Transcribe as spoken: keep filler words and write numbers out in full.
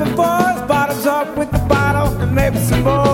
before us, bottoms up with the bottle, and maybe some more.